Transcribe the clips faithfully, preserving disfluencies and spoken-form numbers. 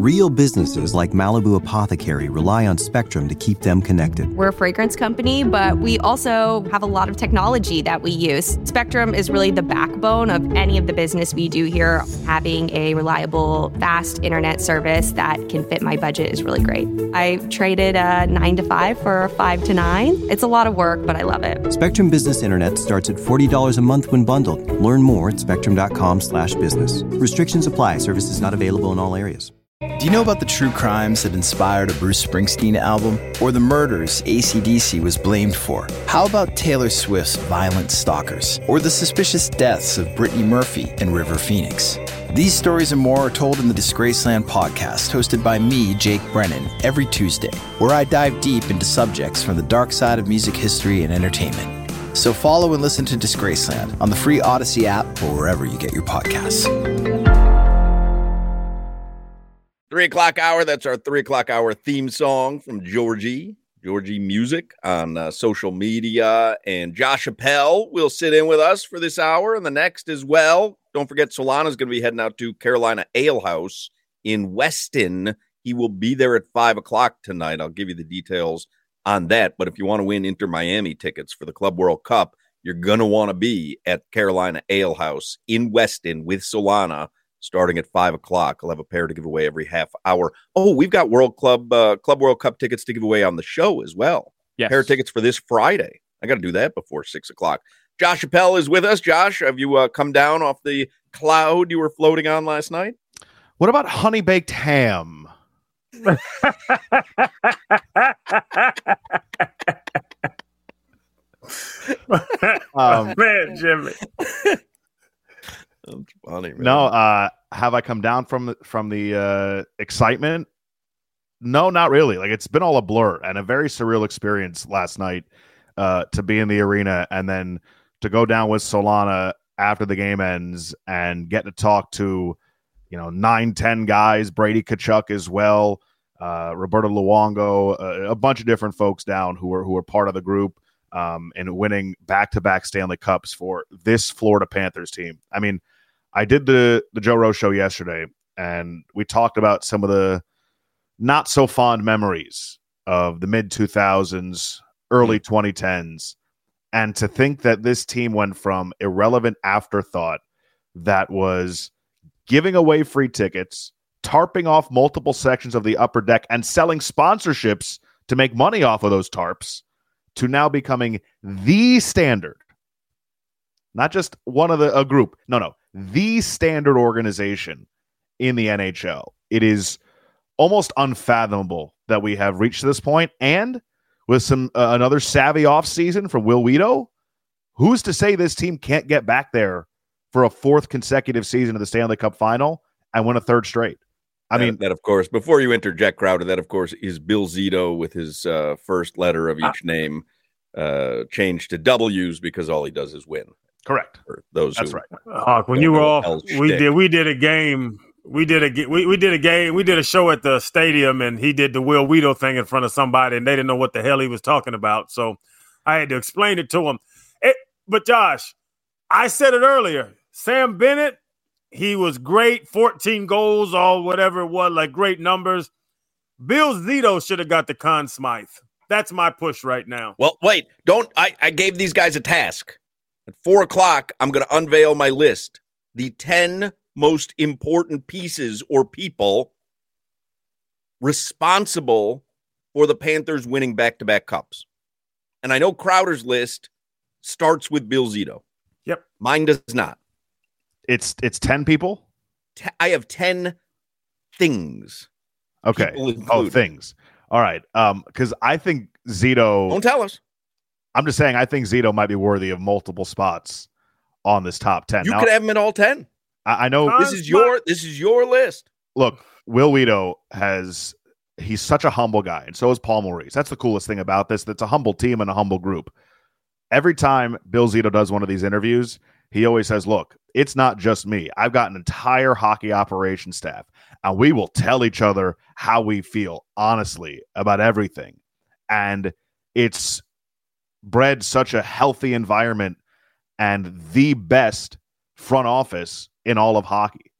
Real businesses like Malibu Apothecary rely on Spectrum to keep them connected. We're a fragrance company, but we also have a lot of technology that we use. Spectrum is really the backbone of any of the business we do here. Having a reliable, fast internet service that can fit my budget is really great. I traded a nine to five for a five to nine. It's a lot of work, but I love it. Spectrum Business Internet starts at forty dollars a month when bundled. Learn more at spectrum.com slash business. Restrictions apply. Services not available in all areas. Do you know about the true crimes that inspired a Bruce Springsteen album? Or the murders A C D C was blamed for? How about Taylor Swift's Violent Stalkers? Or the suspicious deaths of Brittany Murphy and River Phoenix? These stories and more are told in the Disgraceland podcast, hosted by me, Jake Brennan, every Tuesday, where I dive deep into subjects from the dark side of music history and entertainment. So follow and listen to Disgraceland on the free Odyssey app or wherever you get your podcasts. Three o'clock hour. That's our three o'clock hour theme song from Georgie, Georgie Music on uh, social media. And Josh Appel will sit in with us for this hour and the next as well. Don't forget, Solana's going to be heading out to Carolina Ale House in Weston. He will be there at five o'clock tonight. I'll give you the details on that. But if you want to win Inter Miami tickets for the Club World Cup, you're going to want to be at Carolina Ale House in Weston with Solana. Starting at five o'clock, I'll have a pair to give away every half hour. Oh, we've got World Club uh, Club World Cup tickets to give away on the show as well. Yes. Pair of tickets for this Friday. I got to do that before six o'clock. Josh Appel is with us. Josh, have you uh, come down off the cloud you were floating on last night? What about honey baked ham? um, man, Jimmy. That's funny, man. No, uh, have I come down from the, from the uh, excitement? No, not really. Like, it's been all a blur and a very surreal experience last night uh, to be in the arena and then to go down with Solana after the game ends and get to talk to, you know, nine, ten guys, Brady Tkachuk as well, uh, Roberto Luongo, uh, a bunch of different folks down who are who are part of the group um, and winning back-to-back Stanley Cups for this Florida Panthers team. I mean, I did the, the Joe Rose show yesterday, and we talked about some of the not so fond memories of the mid two thousands, early twenty tens. And to think that this team went from irrelevant afterthought that was giving away free tickets, tarping off multiple sections of the upper deck, and selling sponsorships to make money off of those tarps to now becoming the standard. Not just one of the a group. No, no. The standard organization in the N H L. It is almost unfathomable that we have reached this point. And with some uh, another savvy offseason from Will Weedo, who's to say this team can't get back there for a fourth consecutive season of the Stanley Cup final and win a third straight? I that, mean, that, of course, before you interject, Crowder, that, of course, is Bill Zito with his uh, first letter of each uh, name uh, changed to W's because all he does is win. Correct. For those That's who right. Hawk, when you were off, we did we did a game. We did a we, we did a game. We did a show at the stadium, and he did the Will Weedo thing in front of somebody, and they didn't know what the hell he was talking about. So I had to explain it to him. It, but Josh, I said it earlier. Sam Bennett, he was great. fourteen goals, all whatever it was, like great numbers. Bill Zito should have got the Conn Smythe. That's my push right now. Well, wait, don't. I, I gave these guys a task. At four o'clock, I'm going to unveil my list. The ten most important pieces or people responsible for the Panthers winning back-to-back cups. And I know Crowder's list starts with Bill Zito. Yep. Mine does not. It's it's ten people? T- I have ten things. Okay. Oh, things. All right. Um, because I think Zito... Don't tell us. I'm just saying I think Zito might be worthy of multiple spots on this top ten. You now, could have him in all ten. I, I know this is your this is your list. Look, Will Weedo has he's such a humble guy, and so is Paul Maurice. That's the coolest thing about this. That's a humble team and a humble group. Every time Bill Zito does one of these interviews, he always says, look, it's not just me. I've got an entire hockey operations staff, and we will tell each other how we feel honestly about everything. And it's bred such a healthy environment and the best front office in all of hockey.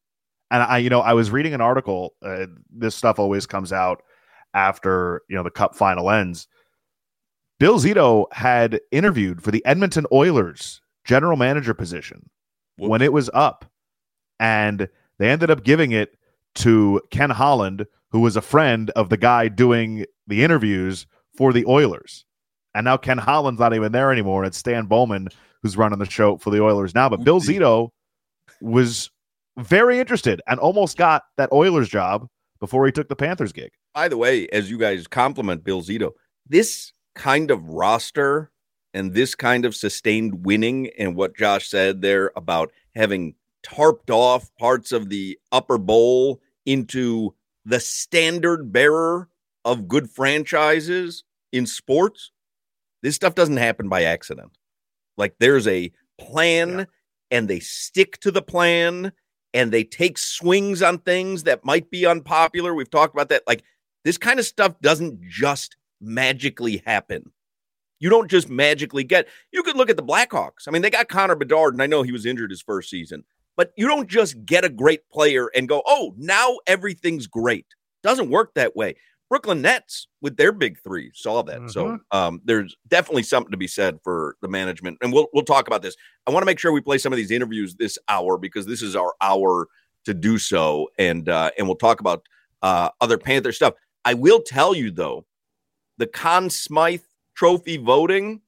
And I, you know, I was reading an article. Uh, this stuff always comes out after, you know, the Cup final ends. Bill Zito had interviewed for the Edmonton Oilers general manager position Whoops. when it was up, and they ended up giving it to Ken Holland, who was a friend of the guy doing the interviews for the Oilers. And now Ken Holland's not even there anymore, and it's Stan Bowman who's running the show for the Oilers now. But Bill Zito was very interested and almost got that Oilers job before he took the Panthers gig. By the way, as you guys compliment Bill Zito, this kind of roster and this kind of sustained winning, and what Josh said there about having tarped off parts of the upper bowl into the standard bearer of good franchises in sports, this stuff doesn't happen by accident. Like, there's a plan, yeah. and they stick to the plan, and they take swings on things that might be unpopular. We've talked about that. Like, this kind of stuff doesn't just magically happen. You don't just magically get, you could look at the Blackhawks. I mean, they got Connor Bedard, and I know he was injured his first season, but you don't just get a great player and go, oh, now everything's great. Doesn't work that way. Brooklyn Nets with their big three saw that. Mm-hmm. So um, there's definitely something to be said for the management. And we'll we'll talk about this. I want to make sure we play some of these interviews this hour, because this is our hour to do so. And uh, and we'll talk about uh, other Panther stuff. I will tell you, though, the Conn Smythe Trophy voting,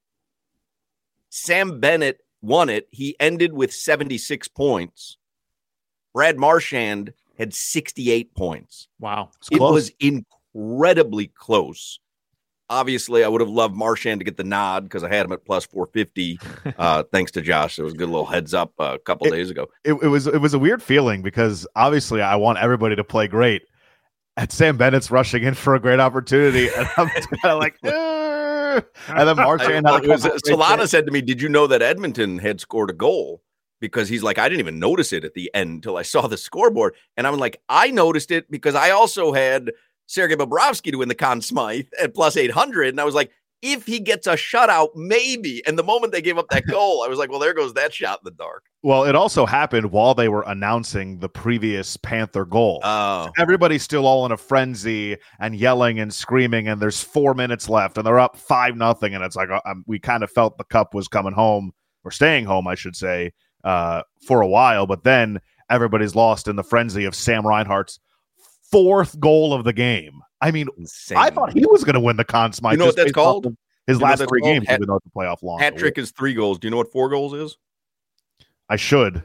Sam Bennett won it. He ended with seventy-six points. Brad Marchand had sixty-eight points. Wow. It close. was incredibly close. Obviously, I would have loved Marchand to get the nod because I had him at plus four fifty. Uh, thanks to Josh. It was a good little heads up uh, a couple it, days ago. It, it was it was a weird feeling because obviously I want everybody to play great. And Sam Bennett's rushing in for a great opportunity, and I'm kind of like, eh. And then Marchand. I, was, Solana said to me, "Did you know that Edmonton had scored a goal?" Because he's like, I didn't even notice it at the end until I saw the scoreboard. And I'm like, I noticed it because I also had Sergei Bobrovsky to win the Conn Smythe at plus eight hundred. And I was like, if he gets a shutout, maybe. And the moment they gave up that goal, I was like, well, there goes that shot in the dark. Well, it also happened while they were announcing the previous Panther goal. Oh. So everybody's still all in a frenzy and yelling and screaming, and there's four minutes left, and they're up five nothing. And it's like, uh, we kind of felt the cup was coming home, or staying home, I should say, uh, for a while. But then everybody's lost in the frenzy of Sam Reinhart's fourth goal of the game. I mean, Insane. I thought he was going to win the Conn Smythe. You know what that's called? His you last three called? games, Hat- even though it's a playoff long. Hat trick is three goals. Do you know what four goals is? I should,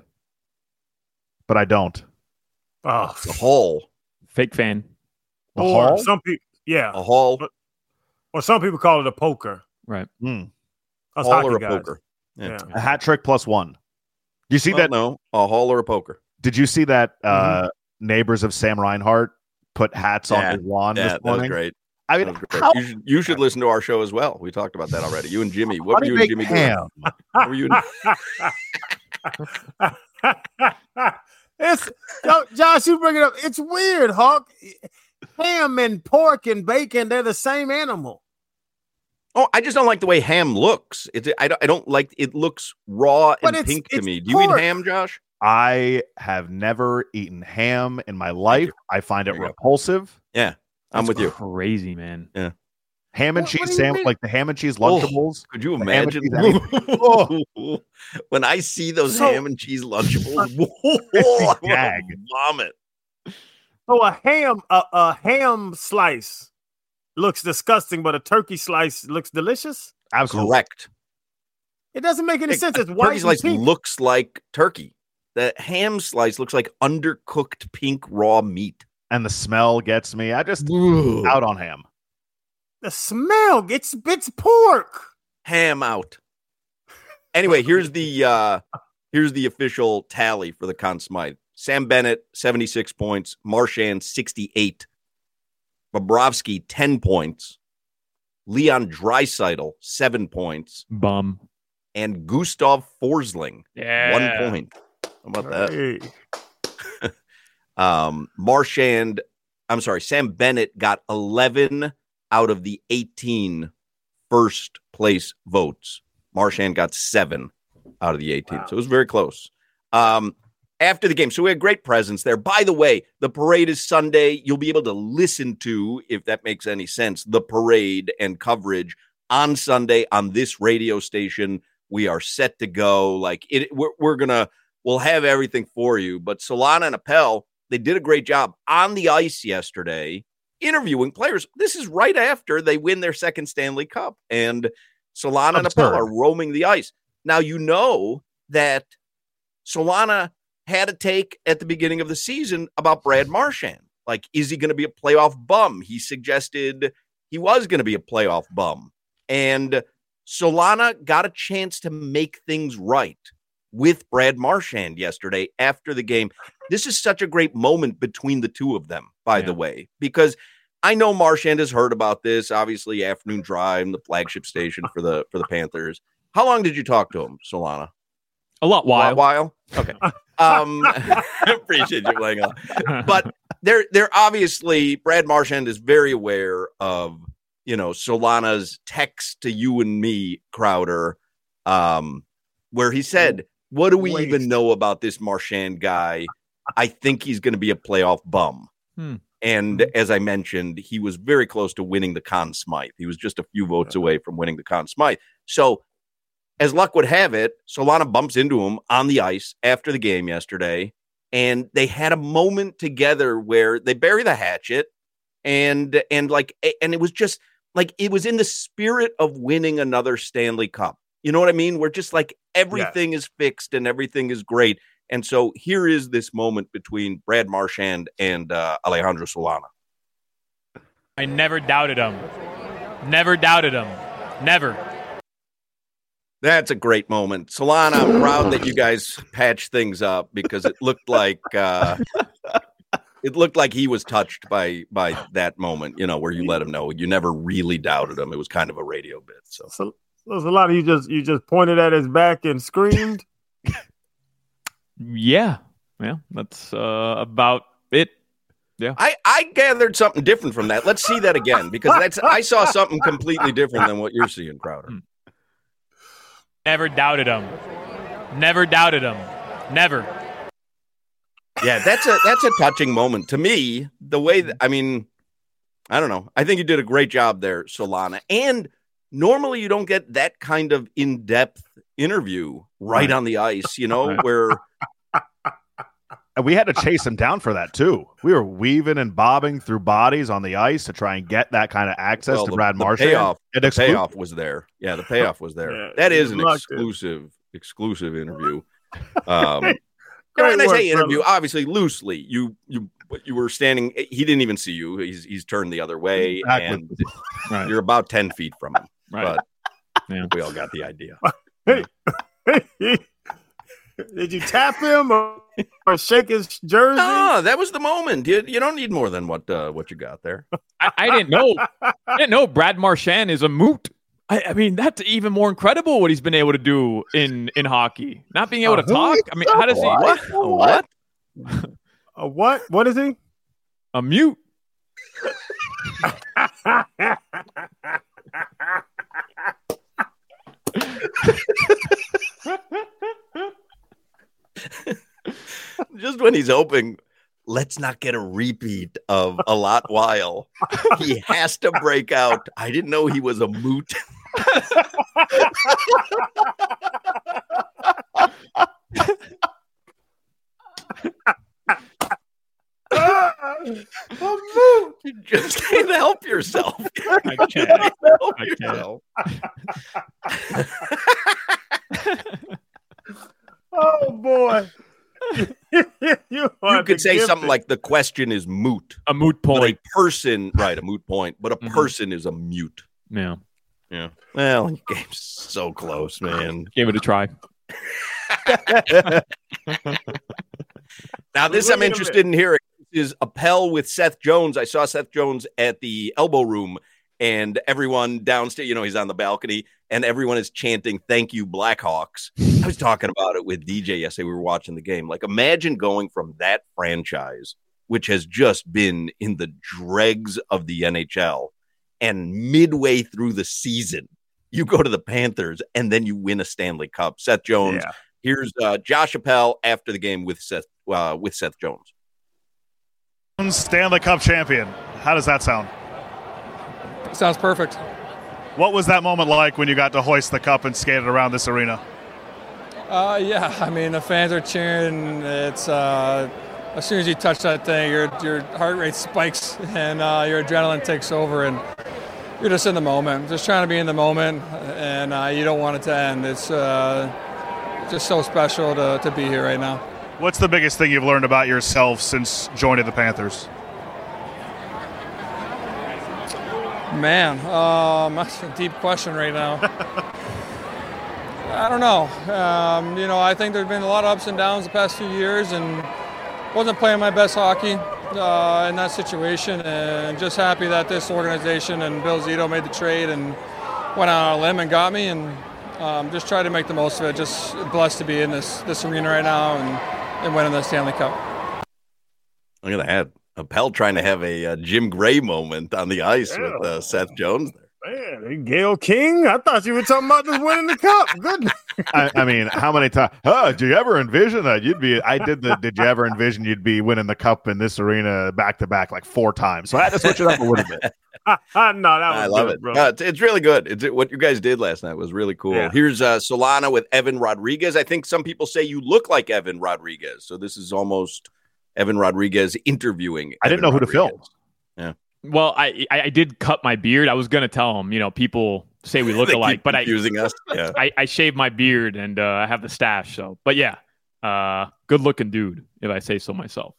but I don't. Oh, the Hall. Fake fan. The or Hall? Some people, yeah, a Hall. But, or some people call it a poker. Right. Mm. Us Hall or a guys. poker. Yeah. yeah. A hat trick plus one. Do you see well, that? No, a Hall or a poker. Did you see that? Uh, mm-hmm. Neighbors of Sam Reinhart put hats yeah. on his lawn yeah, this morning. That was great. I mean, how- you should you should listen to our show as well. We talked about that already. You and Jimmy. What were you and Jimmy doing? What were you? It's Josh, you bring it up. It's weird, Hawk. Ham and pork and bacon, they're the same animal. Oh, I just don't like the way ham looks. It's I don't I don't like it looks raw But and it's- pink to it's me. Do you pork. eat ham, Josh? I have never eaten ham in my life. I find it There you go. repulsive. Yeah, I'm That's with you. Crazy, man. Ham and What- what cheese do you sandwich, mean? like the ham and cheese Oh, Lunchables. Could you The ham and imagine? cheese Oh. When I see those So- ham and cheese Lunchables, whoa, It's a I gag. wanna vomit. So a ham, a, a ham slice looks disgusting, but a turkey slice looks delicious. Absolutely. Correct. It doesn't make any Hey, sense. It's Turkey white and slice pink. looks like turkey. The ham slice looks like undercooked pink raw meat. And the smell gets me. I just out on ham. The smell, it's it's pork. Ham out. Anyway, here's the uh here's the official tally for the Conn Smythe. Sam Bennett, seventy-six points. Marchand, sixty-eight. Bobrovsky, ten points. Leon Draisaitl, seven points. Bum. And Gustav Forsling, Yeah. one point. How about that? Hey. Um, Marchand, I'm sorry, Sam Bennett got eleven out of the eighteen first place votes. Marchand got seven out of the eighteen. Wow. So it was very close. Um, after the game. So we had great presence there. By the way, the parade is Sunday. You'll be able to listen to, if that makes any sense, the parade and coverage on Sunday on this radio station. We are set to go. Like it, we're, we're gonna, we'll have everything for you. But Solana and Appel, they did a great job on the ice yesterday, interviewing players. This is right after they win their second Stanley Cup, and Solana and Appel are roaming the ice. Now, you know that Solana had a take at the beginning of the season about Brad Marchand. Like, is he going to be a playoff bum? He suggested he was going to be a playoff bum. And Solana got a chance to make things right with Brad Marchand yesterday after the game. This is such a great moment between the two of them, by yeah. the way, because I know Marchand has heard about this, obviously, Afternoon Drive, the flagship station for the for the Panthers. How long did you talk to him, Solana? A lot while. A while? Okay. Um, appreciate you playing on. But they're, they're obviously, Brad Marchand is very aware of, you know, Solana's text to you and me, Crowder, um, where he said, what do we Wait. even know about this Marchand guy? I think he's going to be a playoff bum. Hmm. And hmm. as I mentioned, he was very close to winning the Conn Smythe. He was just a few votes away from winning the Conn Smythe. So, as luck would have it, Solana bumps into him on the ice after the game yesterday, and they had a moment together where they bury the hatchet, and and like and it was just like it was in the spirit of winning another Stanley Cup. You know what I mean? Where just like everything yeah. is fixed and everything is great. And so here is this moment between Brad Marchand and uh, Alejandro Solana. I never doubted him. Never doubted him. Never. That's a great moment. Solana, I'm proud that you guys patched things up because it looked like uh, it looked like he was touched by by that moment, you know, where you let him know you never really doubted him. It was kind of a radio bit. So, so, so a lot of you just you just pointed at his back and screamed. Yeah, yeah, that's uh, about it. Yeah, I, I gathered something different from that. Let's see that again, because that's I saw something completely different than what you're seeing, Crowder. Never doubted him. Never doubted him. Never. Yeah, that's a that's a touching moment to me. The way that, I mean, I don't know. I think you did a great job there, Solana. And normally you don't get that kind of in-depth interview right, right. on the ice, you know, right. where and we had to chase him down for that too. We were weaving and bobbing through bodies on the ice to try and get that kind of access well, to the, Brad the Marchand. Payoff, the exclu- payoff was there. Yeah, the payoff was there. Yeah, that is an exclusive, it. exclusive interview. Um, when I say interview, brother. obviously loosely, you you you were standing. He didn't even see you. He's he's turned the other way, and right. you're about ten feet from him. Right. But yeah. we all got the idea. Hey, hey, did you tap him or, or shake his jersey? No, that was the moment. You, you don't need more than what uh, what you got there. I, I didn't know. I didn't know Brad Marchand is a moot. I, I mean, that's even more incredible what he's been able to do in, in hockey. Not being able uh, to talk. I mean, how does he? What? What? A what? What is he? A mute. Just when he's hoping, let's not get a repeat of a lot while, he has to break out. I didn't know he was a moot. A moot. You just can't help yourself. I can't. Help I yourself. Can't. Oh boy. you, you could say something it. like the question is moot. A moot point. But a person, right, a moot point, but a mm-hmm. person is a mute. Yeah. Yeah. Well, the game's so close, man. Gave it a try. Now, this I'm interested in hearing. This is Appel with Seth Jones. I saw Seth Jones at the Elbow Room, and everyone downstairs, you know, he's on the balcony, and everyone is chanting, "Thank you, Blackhawks." I was talking about it with D J yesterday. We were watching the game. Like, imagine going from that franchise, which has just been in the dregs of the N H L, and midway through the season, you go to the Panthers, and then you win a Stanley Cup. Seth Jones, yeah. Here's uh, Josh Appel after the game with Seth uh, with Seth Jones. Stanley Cup champion. How does that sound? Sounds perfect. What was that moment like when you got to hoist the cup and skate it around this arena? Uh, yeah, I mean, the fans are cheering. It's uh, as soon as you touch that thing, your your heart rate spikes and uh, your adrenaline takes over, and you're just in the moment, just trying to be in the moment, and uh, you don't want it to end. It's uh, just so special to, to be here right now. What's the biggest thing you've learned about yourself since joining the Panthers? Man, um, that's a deep question right now. I don't know. Um, you know, I think there's been a lot of ups and downs the past few years, and wasn't playing my best hockey uh, in that situation, and just happy that this organization and Bill Zito made the trade and went out on a limb and got me, and um, just tried to make the most of it. Just blessed to be in this this arena right now and, and winning the Stanley Cup. Look at that. Appel trying to have a uh, Jim Gray moment on the ice yeah. with uh, Seth Jones there. Man, Gail King? I thought you were talking about just winning the cup. Good. I, I mean, how many times? Oh, did you ever envision that you'd be? I did the. Did you ever envision you'd be winning the cup in this arena back to back like four times? So I had to switch it up a little bit. no, that was I love good, it. Bro. No, it's, it's really good. It's what you guys did last night was really cool. Yeah. Here's uh, Solana with Evan Rodriguez. I think some people say you look like Evan Rodriguez. So this is almost Evan Rodriguez interviewing. I didn't Evan know Rodriguez. who to film. Yeah. Well, I, I I did cut my beard. I was gonna tell him, you know, people say we look They alike, keep but I using us. Yeah. I, I shaved my beard and uh, I have the stash. So, but yeah, uh, good looking dude, if I say so myself.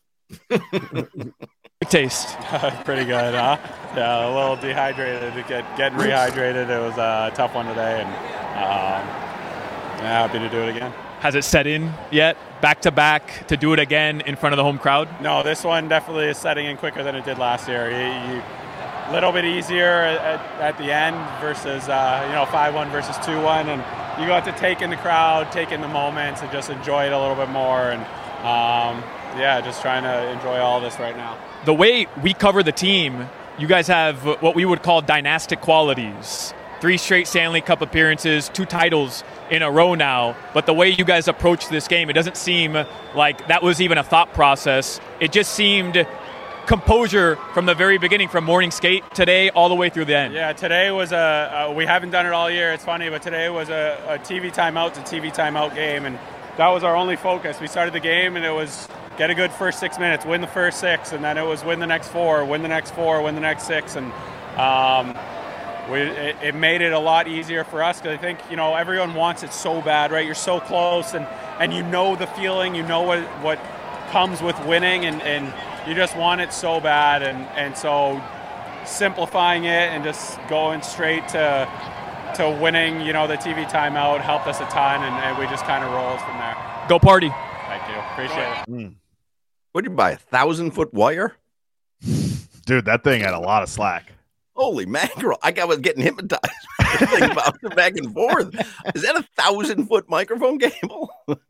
Taste pretty good, huh? Yeah, a little dehydrated. To get getting rehydrated. It was a tough one today, and um, yeah, happy to do it again. Has it set in yet? Back to back to do it again in front of the home crowd? No, this one definitely is setting in quicker than it did last year. You, you little bit easier at, at the end versus uh, you know five one versus two one, and you got to take in the crowd, take in the moments, and just enjoy it a little bit more. And um, yeah, just trying to enjoy all this right now. The way we cover the team, you guys have what we would call dynastic qualities. Three straight Stanley Cup appearances, two titles in a row now. But the way you guys approach this game, it doesn't seem like that was even a thought process. It just seemed composure from the very beginning, from morning skate today all the way through the end. Yeah, today was a, a we haven't done it all year. It's funny, but today was a, a T V timeout to T V timeout game, and that was our only focus. We started the game, and it was get a good first six minutes, win the first six, and then it was win the next four, win the next four, win the next six, and um, we, it, it made it a lot easier for us because I think, you know, everyone wants it so bad, right? You're so close, and, and you know the feeling, you know what what comes with winning, and, and you just want it so bad, and, and so simplifying it and just going straight to to winning, you know, the T V timeout helped us a ton, and, and we just kind of rolled from there. Go party. Thank you. Appreciate it. Mm. What did you buy? A thousand foot wire? Dude, that thing had a lot of slack. Holy mackerel. I got was getting hypnotized. Think about it back and forth. Is that a thousand foot microphone cable?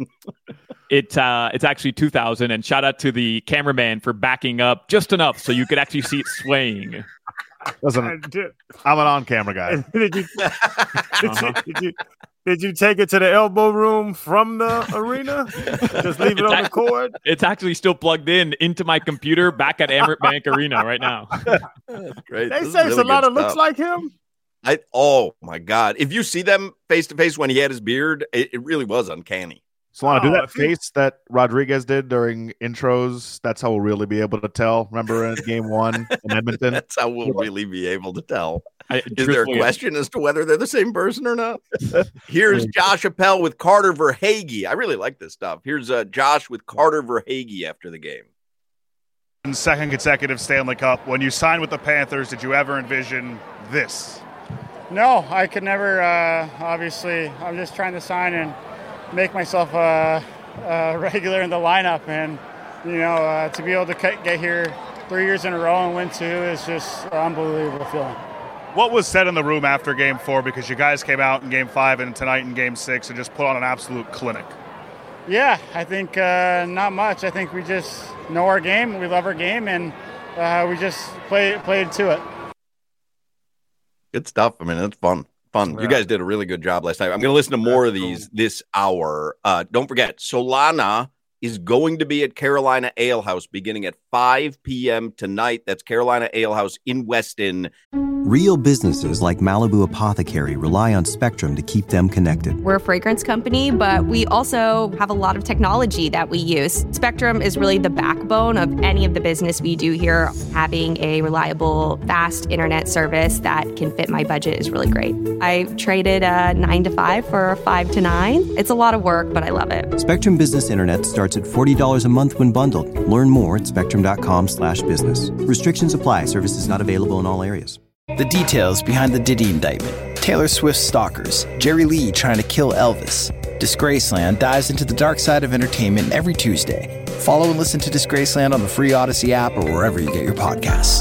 It uh, it's actually two thousand, and shout out to the cameraman for backing up just enough so you could actually see it swaying. Listen, I'm an on-camera guy. did, you, did, uh-huh. you, did, you, did you take it to the elbow room from the arena? Just leave it it's on the cord? It's actually still plugged in into my computer back at Amerant Bank Arena right now. That's great. They this say really Solana stuff. looks like him. I oh my god! If you see them face to face when he had his beard, it, it really was uncanny. Solana, do Oh, that if you- face that Rodriguez did during intros. That's how we'll really be able to tell. Remember in game one in Edmonton? That's how we'll really be able to tell. I, Is there a question as to whether they're the same person or not? Here's Josh Appel with Carter Verhaeghe. I really like this stuff. Here's uh, Josh with Carter Verhaeghe after the game. Second consecutive Stanley Cup. When you signed with the Panthers, did you ever envision this? No, I could never. Uh, obviously, I'm just trying to sign and make myself a, a regular in the lineup, and you know, uh, to be able to get here three years in a row and win two is just an unbelievable feeling. What was said in the room after game four? Because you guys came out in game five and tonight in game six and just put on an absolute clinic. Yeah, I think uh, not much. I think we just know our game, we love our game, and uh, we just play, played to it. Good stuff. I mean, it's fun. fun. Yeah. You guys did a really good job last night. I'm going to listen to more That's of these cool. this hour. Uh, don't forget, Solana is going to be at Carolina Ale House beginning at five p.m. tonight. That's Carolina Ale House in Weston. Real businesses like Malibu Apothecary rely on Spectrum to keep them connected. We're a fragrance company, but we also have a lot of technology that we use. Spectrum is really the backbone of any of the business we do here. Having a reliable, fast internet service that can fit my budget is really great. I traded a nine to five for a five to nine. It's a lot of work, but I love it. Spectrum Business Internet starts at forty dollars a month when bundled. Learn more at spectrum.com slash business. Restrictions apply. Services not available in all areas. The details behind the Diddy indictment, Taylor Swift's stalkers, Jerry Lee trying to kill Elvis. Disgraceland dives into the dark side of entertainment every Tuesday. Follow and listen to Disgraceland on the free Odyssey app or wherever you get your podcasts.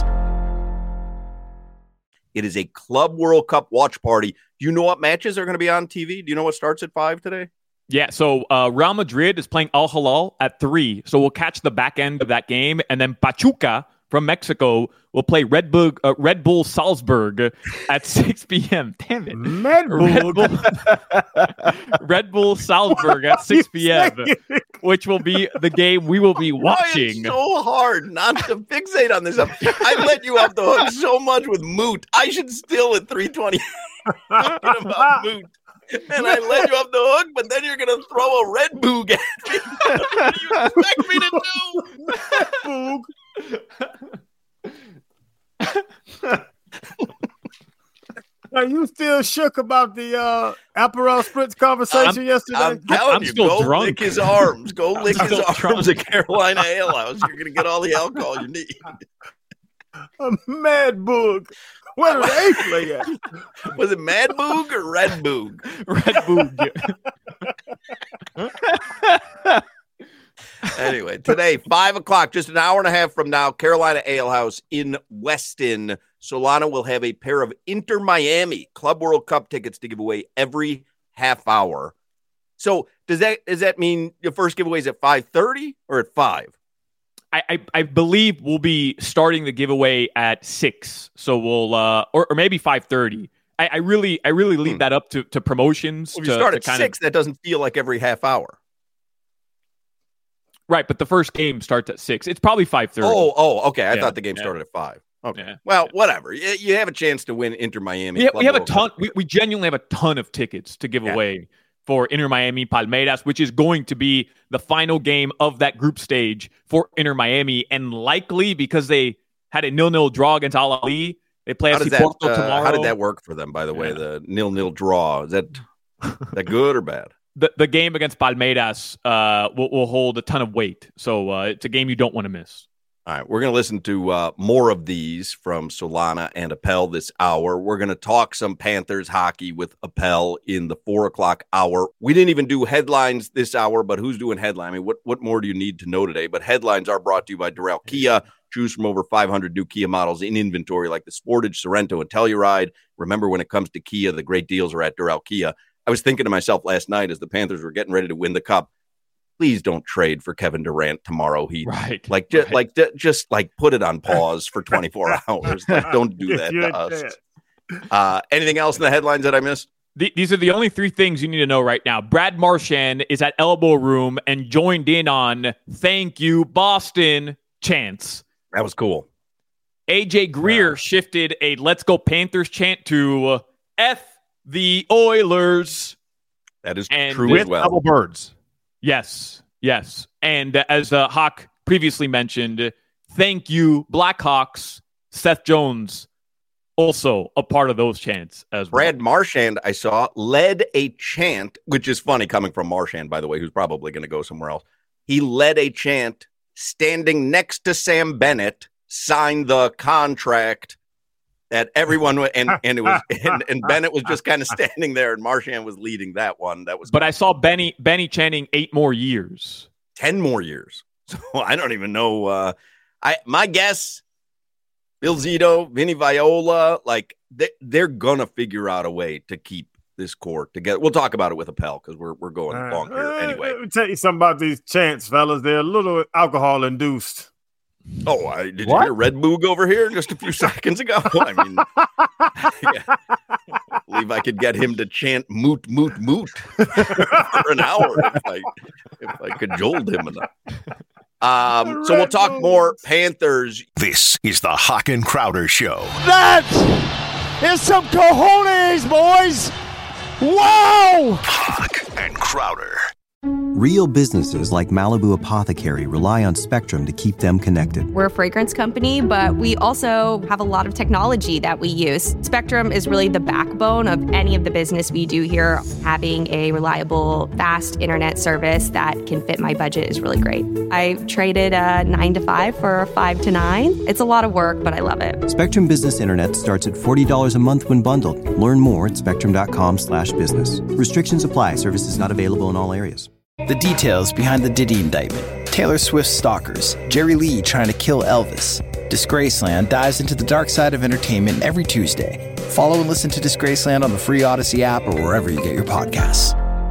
It is a Club World Cup watch party. Do you know what matches are going to be on T V? Do you know what starts at five today? Yeah, so uh, Real Madrid is playing Al Hilal at three, so we'll catch the back end of that game, and then Pachuca from Mexico will play Red Bull, uh, Red Bull Salzburg at six p.m. Damn it. Red Bull. Red Bull, Red Bull Salzburg at six p.m., which will be the game we will be watching. It's so hard not to fixate on this. I let you off the hook so much with Moot. I should still at three twenty talking about Moot. And I let you off the hook, but then you're going to throw a Red Boog at me. What do you expect me to do? Are you still shook about the uh, Aperol Spritz conversation I'm, yesterday? I'm telling I'm you, still go drunk. lick his arms. Go lick his still arms drunk. at Carolina Ale House. You're going to get all the alcohol you need. A Mad Boog. Where do they play at? Was it Mad Boog or Red Boog? Red Boog. Anyway, today, five o'clock, just an hour and a half from now, Carolina Ale House in Weston. Solana will have a pair of Inter Miami Club World Cup tickets to give away every half hour. So does that does that mean your first giveaway is at five thirty or at five? I, I, I believe we'll be starting the giveaway at six, so we'll uh, or, or maybe five thirty. I, I really I really leave hmm. that up to, to promotions. Well, if to, you start to at kind six, of, that doesn't feel like every half hour. right, but the first game starts at six. It's probably five thirty. Oh, oh, okay. I Yeah, thought the game yeah. started at five. Okay. Yeah. Well, whatever. You, you have a chance to win Inter Miami. We have, Club we have a World ton. Cup. We, we genuinely have a ton of tickets to give Yeah. away for Inter Miami Palmeiras, which is going to be the final game of that group stage for Inter Miami, and likely because they had a nil-nil draw against Al Ahly, they play How F C does that, Porto uh, tomorrow. how did that work for them, by the way, Yeah. the nil-nil draw? Is that, that good or bad? The, the game against Palmeiras uh, will, will hold a ton of weight, so uh, it's a game you don't want to miss. All right, we're going to listen to uh, more of these from Solana and Appel this hour. We're going to talk some Panthers hockey with Appel in the four o'clock hour. We didn't even do headlines this hour, but who's doing headline? I mean, what, what more do you need to know today? But headlines are brought to you by Doral Kia. Choose from over five hundred new Kia models in inventory like the Sportage, Sorento, and Telluride. Remember, when it comes to Kia, the great deals are at Doral Kia. I was thinking to myself last night as the Panthers were getting ready to win the Cup, please don't trade for Kevin Durant tomorrow. He Right. like just right. like ju- just like put it on pause for twenty-four hours. Like, don't do that You to can't. us. Uh, anything else in the headlines that I missed? The, these are the only three things you need to know right now. Brad Marchand is at Elbow Room and joined in on "Thank You, Boston" chants. That was cool. A J Greer Wow. shifted a "Let's Go Panthers" chant to "F the Oilers." That is And true With as well. double birds. Yes, yes. And uh, as uh, Hawk previously mentioned, "Thank you, Blackhawks." Seth Jones also a part of those chants as well. Brad Marchand, I saw, led a chant, which is funny coming from Marchand, by the way, who's probably going to go somewhere else. He led a chant standing next to Sam Bennett, signed the contract that everyone and and it was and, and Bennett was just kind of standing there, and Marchand was leading that one. That was But I saw Benny Benny chanting eight more years. ten more years. So I don't even know. Uh, I my guess, Bill Zito, Vinny Viola, like they, they're gonna figure out a way to keep this core together. We'll talk about it with Appel because we're we're going Uh, long here uh, anyway. Let me tell you something about these chants, fellas. They're a little alcohol induced. Oh, I, did What? you hear Red Boog over here just a few seconds ago? I mean, yeah. believe I could get him to chant "moot, moot, moot" for an hour if I if I cajoled him enough. Um, so we'll talk more Panthers. This is the Hawk and Crowder Show. That is some cojones, boys! Wow! Hawk and Crowder. Real businesses like Malibu Apothecary rely on Spectrum to keep them connected. We're a fragrance company, but we also have a lot of technology that we use. Spectrum is really the backbone of any of the business we do here. Having a reliable, fast internet service that can fit my budget is really great. I traded a nine to five for a five to nine. It's a lot of work, but I love it. Spectrum Business Internet starts at forty dollars a month when bundled. Learn more at spectrum.com slash business. Restrictions apply. Services not available in all areas. The details behind the Diddy indictment, Taylor Swift's stalkers, Jerry Lee trying to kill Elvis. Disgraceland dives into the dark side of entertainment every Tuesday. Follow and listen to Disgraceland on the free Odyssey app or wherever you get your podcasts.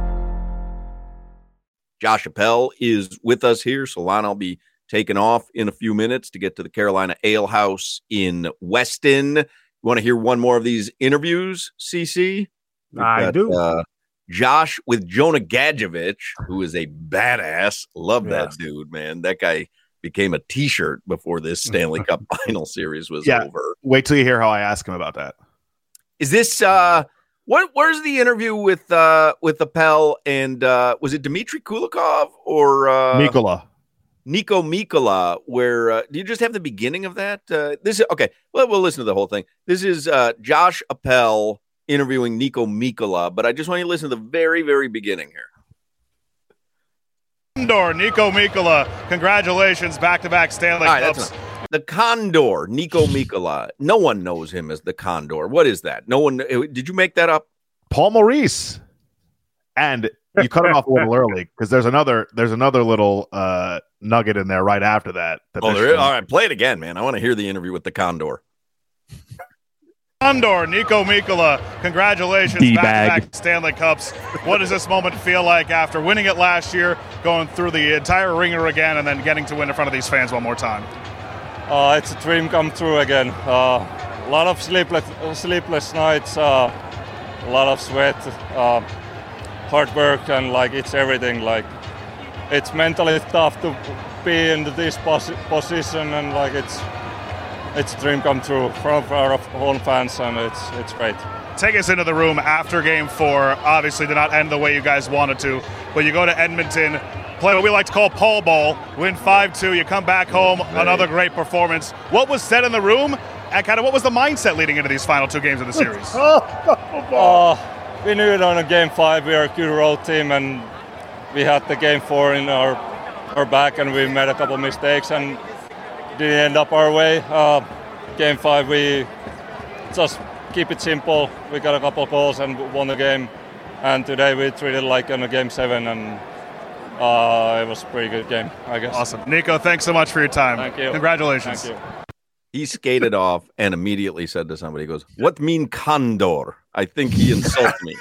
Josh Appel is with us here. Solana will be taking off in a few minutes to get to the Carolina Ale House in Weston. You want to hear one more of these interviews, C C? We've I got, do. Uh, Josh with Jonah Gadjevich, who is a badass. Love that yes. dude, man. That guy became a T-shirt before this Stanley Cup Final Series was yeah, over. Wait till you hear how I ask him about that. Is this uh, what? Where's the interview with uh, with Appel and uh, was it Dmitry Kulikov or uh, Mikola? Nico Mikola, where uh, do you just have the beginning of that? Uh, this is okay. Well, we'll listen to the whole thing. This is uh, Josh Appel interviewing Nico Mikola, but I just want you to listen to the very, very beginning here. Condor, Nico Mikola, congratulations, back-to-back Stanley All right, Cups. not, the Condor, Nico Mikola. No one knows him as the Condor. What is that? No one. Did you make that up? Paul Maurice. And you cut it off a little early because there's another there's another little uh, nugget in there right after that. that oh, there is? All right, play it again, man. I want to hear the interview with the Condor. Condor, Nico Mikola, congratulations, D-bag. back-to-back Stanley Cups. What does this moment feel like after winning it last year, going through the entire ringer again, and then getting to win in front of these fans one more time? Uh, it's a dream come true again. Uh, a lot of sleepless, sleepless nights, uh, a lot of sweat, uh, hard work, and like it's everything. Like it's mentally tough to be in this pos- position, and like it's. It's a dream come true from our home fans, and it's it's great. Take us into the room after Game Four. Obviously, did not end the way you guys wanted to, but you go to Edmonton, play what we like to call Paul Ball, win five two. You come back home, another great performance. What was said in the room, and kind of what was the mindset leading into these final two games of the series? uh, we knew it on a Game Five. We are a good road team, and we had the Game Four in our our back, and we made a couple mistakes and. Didn't end up our way. Uh, game five, we just keep it simple. We got a couple goals and won the game. And today we treated like in a game seven, and uh, it was a pretty good game, I guess. Awesome. Nico, thanks so much for your time. Thank you. Congratulations. Thank you. He skated off and immediately said to somebody, he goes, "What mean Condor? I think he insulted me."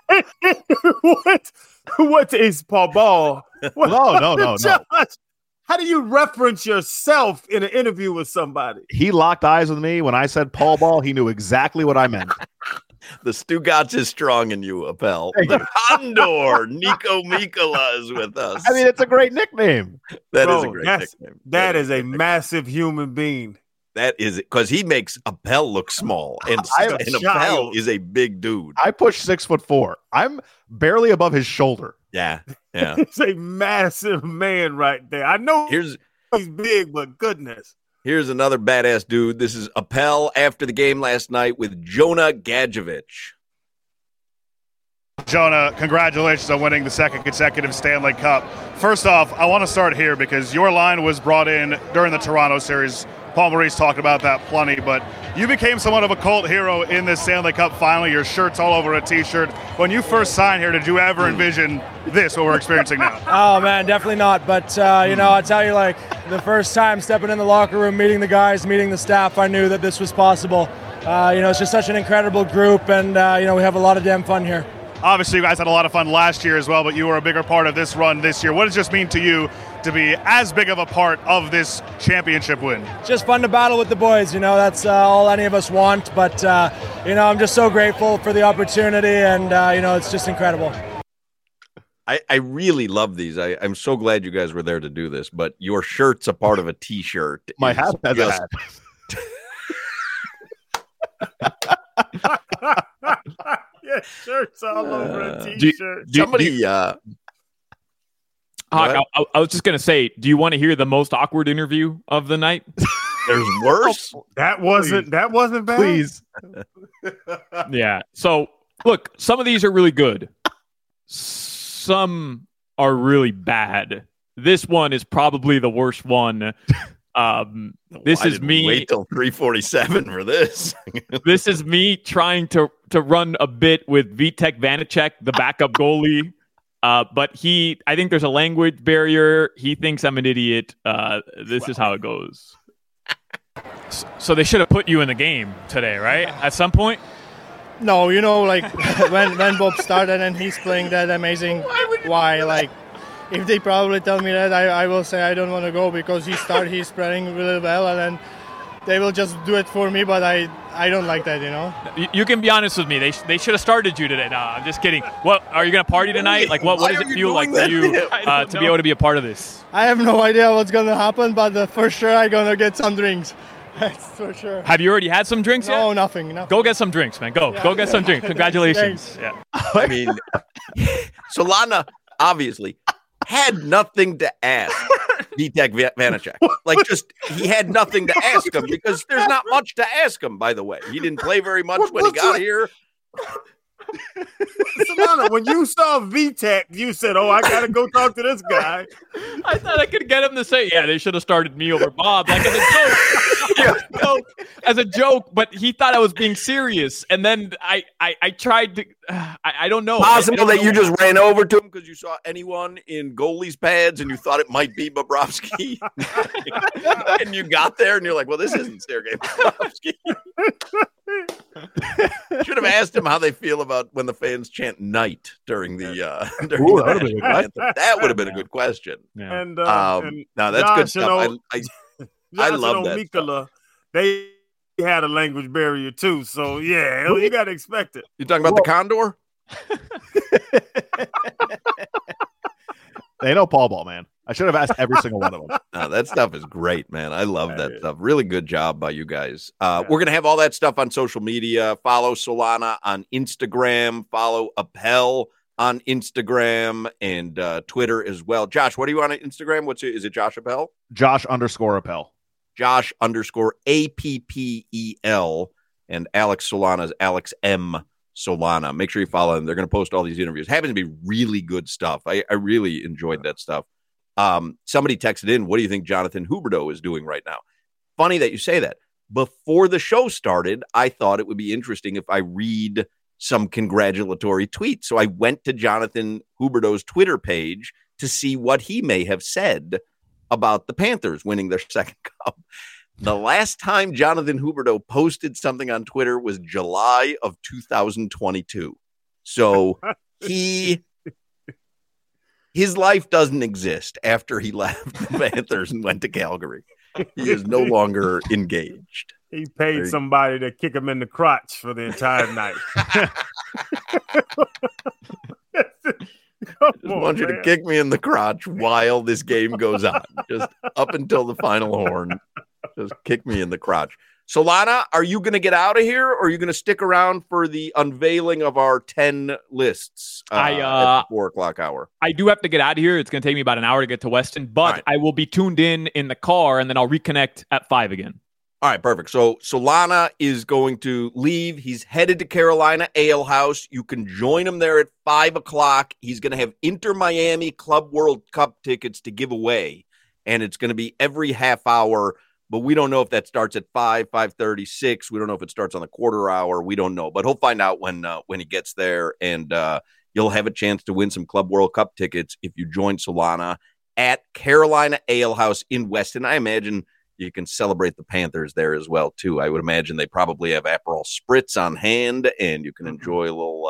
what? What is Paul Ball? What? No, no, no, no. How do you reference yourself in an interview with somebody? He locked eyes with me when I said Paul Ball. He knew exactly what I meant. The Stugatz is strong in you, Appel. The Condor, Nico Mikola is with us. I mean, it's a great nickname. That Bro, is a great nickname. That, that is a massive human being. That is it, because he makes Appel look small, and, and Appel is a big dude. I push six foot four. I'm barely above his shoulder. Yeah, yeah. He's a massive man right there. I know here's he's big, but goodness. Here's another badass dude. This is Appel after the game last night with Jonah Gadjevich. Jonah, congratulations on winning the second consecutive Stanley Cup. First off, I want to start here because your line was brought in during the Toronto series. Paul Maurice talked about that plenty, but you became somewhat of a cult hero in this Stanley Cup final. Your shirt's all over a T-shirt. When you first signed here, did you ever envision this, what we're experiencing now? Oh, man, definitely not. But, uh, you know, I tell you, like, the first time stepping in the locker room, meeting the guys, meeting the staff, I knew that this was possible. Uh, you know, it's just such an incredible group, and, uh, you know, we have a lot of damn fun here. obviously you guys had a lot of fun last year as well, but you were a bigger part of this run this year. What does this mean to you to be as big of a part of this championship win? Just fun to battle with the boys, you know, that's uh, all any of us want. But, uh, you know, I'm just so grateful for the opportunity, and, uh, you know, it's just incredible. I, I really love these. I, I'm so glad you guys were there to do this, but your shirt's a part of a T-shirt. My hat has just... a hat. Yeah, shirts all over a Uh, T-shirt. do- do- Somebody, do- uh, Hawk, I, I was just gonna say, do you want to hear the most awkward interview of the night? There's worse. That wasn't Please. that wasn't bad. Please. Yeah. So look, some of these are really good. Some are really bad. This one is probably the worst one. Um, this Why is did we me. Wait till three forty-seven for this. This is me trying to to run a bit with Vitek Vanacek, the backup goalie. Uh, but he, I think there's a language barrier. He thinks I'm an idiot. Uh, this wow. is how it goes. So they should have put you in the game today, right? At some point. No, you know, like when when Bob started and he's playing that amazing, why, why? Like, if they probably tell me that, I, I will say I don't want to go because he started, he's playing really well, and then they will just do it for me. But I, I don't like that, you know. You, you can be honest with me. They they should have started you today. No, I'm just kidding. What are you going to party tonight? Like, what, what does it feel like for you uh, to be able to be a part of this? I have no idea what's gonna happen, but uh, for sure I'm gonna get some drinks. That's for sure. Have you already had some drinks no, yet? No, nothing, nothing. Go get some drinks, man. Go. Yeah. Go get some drinks. Congratulations. Thanks. Yeah. I mean, Solana obviously had nothing to ask Vitek Vanacek. Like, just, he had nothing to ask him because there's not much to ask him, by the way. He didn't play very much what, when he got here. Solana, when you saw Vitek, you said, "Oh, I gotta go talk to this guy." I thought I could get him to say, "Yeah, they should have started me over Bob," like as a joke, yeah, joke as a joke. But he thought I was being serious, and then I, I, I tried to. Uh, I, I don't know. Possible don't that know. you just ran over to him because you saw anyone in goalie's pads and you thought it might be Bobrovsky, and you got there and you're like, "Well, this isn't Sergei Bobrovsky." Should have asked him how they feel about when the fans chant "night" during the uh during Ooh, the that would've been a good anthem. That would have been a good question. Yeah. And, uh, um, and no, that's Josh good stuff. O- I, I, I love that. Mikula, they had a language barrier too, so yeah, you got to expect it. You talking about the Condor? They know Paul Ball, man. I should have asked every single one of them. No, that stuff is great, man. I love that stuff. Really good job by you guys. Uh, we're going to have all that stuff on social media. Follow Solana on Instagram. Follow Appel on Instagram and uh, Twitter as well. Josh, what do you want on Instagram? What's it? Is it Josh Appel? Josh underscore Appel. Josh underscore A P P E L. And Alex Solana's Alex M. Solana. Make sure you follow them. They're going to post all these interviews. Happens to be really good stuff. I, I really enjoyed that stuff. Um, somebody texted in, what do you think Jonathan Huberdeau is doing right now? Funny that you say that. Before the show started, I thought it would be interesting if I read some congratulatory tweets. So I went to Jonathan Huberdeau's Twitter page to see what he may have said about the Panthers winning their second cup. The last time Jonathan Huberdeau posted something on Twitter was July of two thousand twenty-two. So he... His life doesn't exist after he left the Panthers and went to Calgary. He is no longer engaged. He paid somebody to kick him in the crotch for the entire night. I just want you to kick me in the crotch while this game goes on. Just up until the final horn. Just kick me in the crotch. Solana, are you going to get out of here, or are you going to stick around for the unveiling of our ten lists uh, I, uh, at the four o'clock hour? I do have to get out of here. It's going to take me about an hour to get to Weston, but right. I will be tuned in in the car, and then I'll reconnect at five again. All right, perfect. So Solana is going to leave. He's headed to Carolina Ale House. You can join him there at five o'clock. He's going to have Inter Miami Club World Cup tickets to give away, and it's going to be every half hour. But we don't know if that starts at five, five thirty, six. We don't know if it starts on the quarter hour. We don't know. But he'll find out when uh, when he gets there. And uh, you'll have a chance to win some Club World Cup tickets if you join Solana at Carolina Ale House in Weston. I imagine you can celebrate the Panthers there as well, too. I would imagine they probably have Aperol Spritz on hand, and you can enjoy a little uh,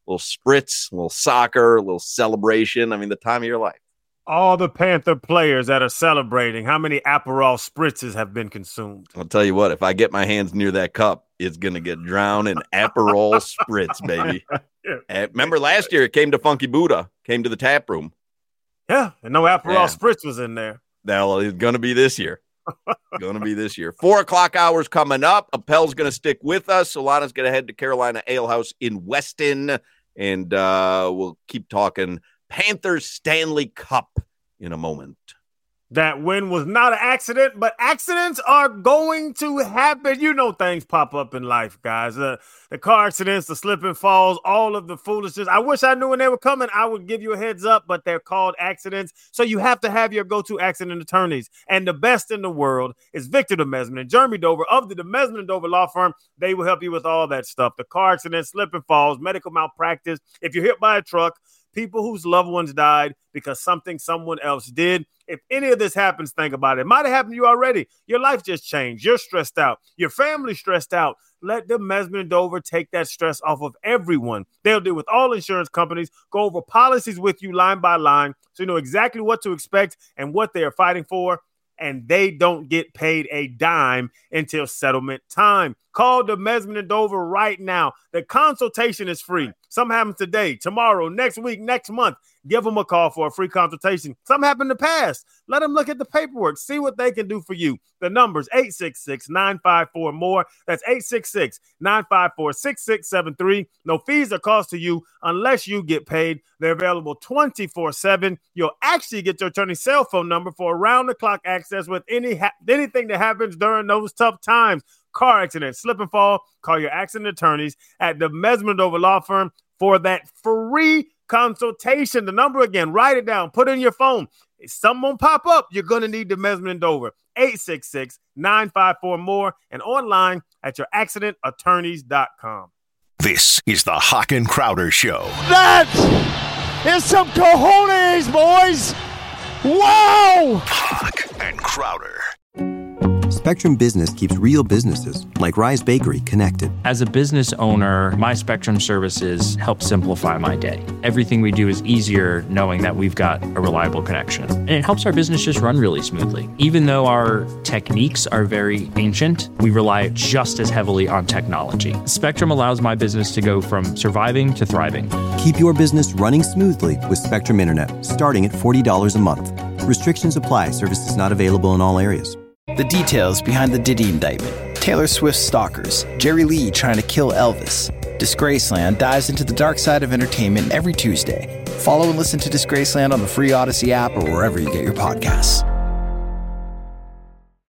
little spritz, a little soccer, a little celebration. I mean, the time of your life. All the Panther players that are celebrating, how many Aperol spritzes have been consumed? I'll tell you what, if I get my hands near that cup, it's going to get drowned in Aperol spritz, baby. Yeah. Remember last year it came to Funky Buddha, came to the tap room. Yeah, and no Aperol yeah. spritz was in there. Now it's going to be this year. Going to be this year. Four o'clock hours coming up. Appel's going to stick with us. Solana's going to head to Carolina Ale House in Weston, and uh, we'll keep talking Panthers Stanley Cup in a moment. That win was not an accident, but accidents are going to happen. You know things pop up in life, guys. Uh, the car accidents, the slip and falls, all of the foolishness. I wish I knew when they were coming. I would give you a heads up, but they're called accidents. So you have to have your go-to accident attorneys. And the best in the world is Victor DeMesman and Jeremy Dover of the DeMesman and Dover Law Firm. They will help you with all that stuff. The car accidents, slip and falls, medical malpractice. If you're hit by a truck, people whose loved ones died because something someone else did. If any of this happens, think about it. It might have happened to you already. Your life just changed. You're stressed out. Your family's stressed out. Let the Mesman and Dover take that stress off of everyone. They'll deal with all insurance companies, go over policies with you line by line so you know exactly what to expect and what they are fighting for. And they don't get paid a dime until settlement time. Call the Mesman and Dover right now. The consultation is free. Something happens today, tomorrow, next week, next month. Give them a call for a free consultation. Something happened in the past. Let them look at the paperwork. See what they can do for you. The number's eight six six, nine five four, M O R E. That's eight six six, nine five four, six six seven three. No fees or costs to you unless you get paid. They're available twenty-four seven. You'll actually get your attorney's cell phone number for around-the-clock access with any ha- anything that happens during those tough times. Car accident, slip and fall, call your accident attorneys at the Mesman and Dover Law Firm for that free consultation. The number again, write it down, put it in your phone. If someone pop up, you're going to need the Mesman and Dover. eight six six, nine five four, M O R E and online at your accident attorneys dot com. This is the Hawk and Crowder Show. That is some cojones, boys. Wow! Hawk and Crowder. Spectrum Business keeps real businesses, like Rise Bakery, connected. As a business owner, my Spectrum services help simplify my day. Everything we do is easier knowing that we've got a reliable connection. And it helps our business just run really smoothly. Even though our techniques are very ancient, we rely just as heavily on technology. Spectrum allows my business to go from surviving to thriving. Keep your business running smoothly with Spectrum Internet, starting at forty dollars a month. Restrictions apply. Services not available in all areas. The details behind the Diddy indictment, Taylor Swift's stalkers, Jerry Lee trying to kill Elvis. Disgraceland dives into the dark side of entertainment every Tuesday. Follow and listen to Disgraceland on the free Odyssey app or wherever you get your podcasts.